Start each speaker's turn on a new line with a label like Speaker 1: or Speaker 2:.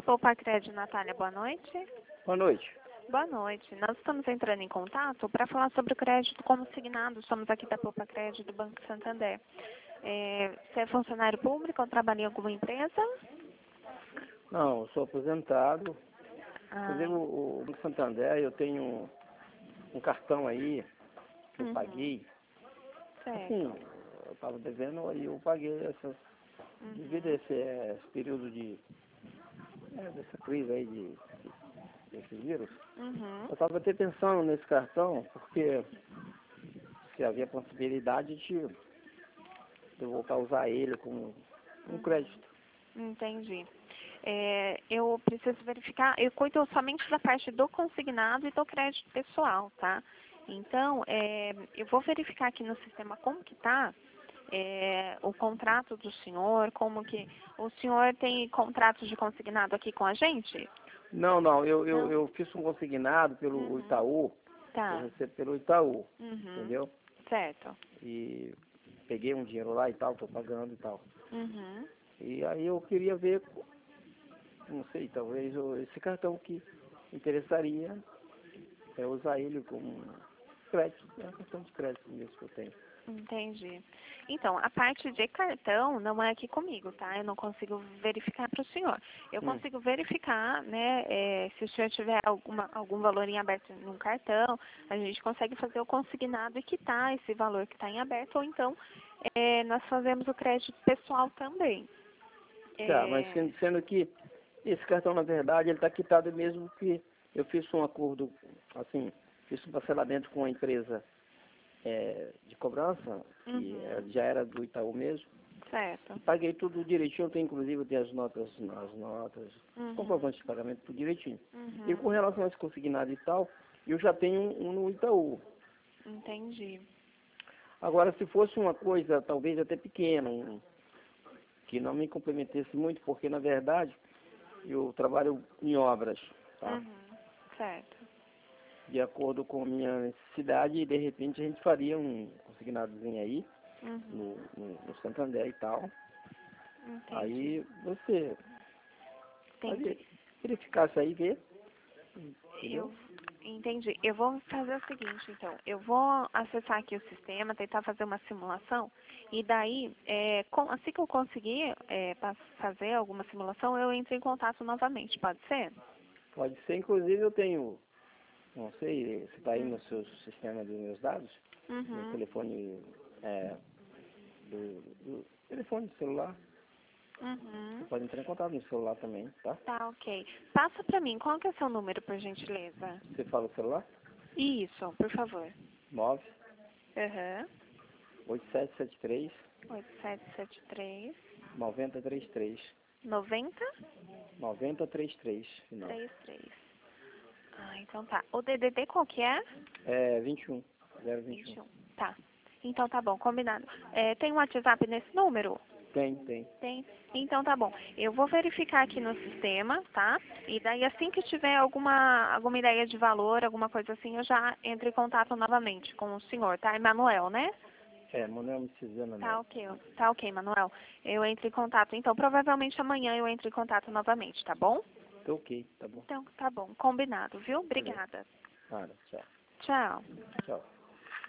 Speaker 1: Poupa Crédito, Natália, boa noite.
Speaker 2: Boa noite.
Speaker 1: Boa noite. Nós estamos entrando em contato para falar sobre o crédito consignado. Somos aqui da Poupa Crédito do Banco Santander. Você é funcionário público ou trabalha em alguma empresa?
Speaker 2: Não, eu sou aposentado.
Speaker 1: Ah,
Speaker 2: Inclusive o Banco Santander, eu tenho um cartão aí que eu paguei.
Speaker 1: certo.
Speaker 2: Assim, eu estava devendo e eu paguei essas. Devido a esse período dessa crise aí desse vírus, eu estava até pensando nesse cartão, porque se havia possibilidade de eu voltar a usar ele como um crédito.
Speaker 1: Entendi. Eu preciso verificar, eu cuido somente da parte do consignado e do crédito pessoal, tá? Então, eu vou verificar aqui no sistema como que tá o contrato do senhor, como que... O senhor tem contratos de consignado aqui com a gente?
Speaker 2: Não, eu fiz um consignado pelo Itaú,
Speaker 1: Tá.
Speaker 2: eu recebo pelo Itaú, entendeu?
Speaker 1: Certo.
Speaker 2: E peguei um dinheiro lá e tal, tô pagando e tal.
Speaker 1: Uhum.
Speaker 2: E aí eu queria ver, não sei, talvez esse cartão que interessaria é usar ele como crédito, é uma questão de crédito mesmo que eu tenho.
Speaker 1: Entendi. Então, a parte de cartão não é aqui comigo, tá? Eu não consigo verificar para o senhor. Eu consigo verificar, né, se o senhor tiver algum valor em aberto num cartão, a gente consegue fazer o consignado e quitar esse valor que está em aberto, ou então nós fazemos o crédito pessoal também.
Speaker 2: Tá, mas sendo que esse cartão, na verdade, ele está quitado mesmo que eu fiz um acordo, assim, fiz um parcelamento com a empresa de cobrança, que já era do Itaú mesmo.
Speaker 1: Certo.
Speaker 2: Paguei tudo direitinho, inclusive eu tenho as notas, comprovantes de pagamento tudo direitinho. E com relação a esse consignado e tal, eu já tenho um no Itaú.
Speaker 1: Entendi.
Speaker 2: Agora, se fosse uma coisa talvez até pequena, que não me comprometesse muito, porque na verdade eu trabalho em obras, tá?
Speaker 1: Certo.
Speaker 2: De acordo com a minha necessidade, e de repente a gente faria um consignadozinho aí, no Santander e tal.
Speaker 1: Entendi.
Speaker 2: Aí você
Speaker 1: Entendi.
Speaker 2: verificasse aí e ver. Entendeu?
Speaker 1: Entendi. Eu vou fazer o seguinte, então. Eu vou acessar aqui o sistema, tentar fazer uma simulação, e daí, assim que eu conseguir fazer alguma simulação, eu entro em contato novamente, pode ser?
Speaker 2: Pode ser, inclusive eu tenho, não sei se está aí no seu sistema dos meus dados, no telefone, do telefone celular. Você pode entrar em contato no celular também, tá?
Speaker 1: Tá, ok. Passa pra mim, qual que é o seu número, por gentileza?
Speaker 2: Você fala o celular?
Speaker 1: Isso, por favor.
Speaker 2: 9
Speaker 1: Aham.
Speaker 2: 8773
Speaker 1: 8773
Speaker 2: 9033
Speaker 1: 90
Speaker 2: 9033 final.
Speaker 1: 33. Ah, então tá. O DDD qual que é?
Speaker 2: 21 021.
Speaker 1: 21. Tá. Então tá bom, combinado. Tem um WhatsApp nesse número?
Speaker 2: Tem.
Speaker 1: Tem? Então tá bom. Eu vou verificar aqui no sistema, tá? E daí assim que tiver alguma ideia de valor, alguma coisa assim, eu já entro em contato novamente com o senhor, tá? Emanuel, né?
Speaker 2: Manuel Micizana, né?
Speaker 1: Tá ok, Manuel. Eu entro em contato. Então, provavelmente amanhã eu entro em contato novamente, tá bom?
Speaker 2: Tá ok, tá bom.
Speaker 1: Então, tá bom. Combinado, viu? Obrigada.
Speaker 2: Nada, tchau.
Speaker 1: Tchau.
Speaker 2: Tchau.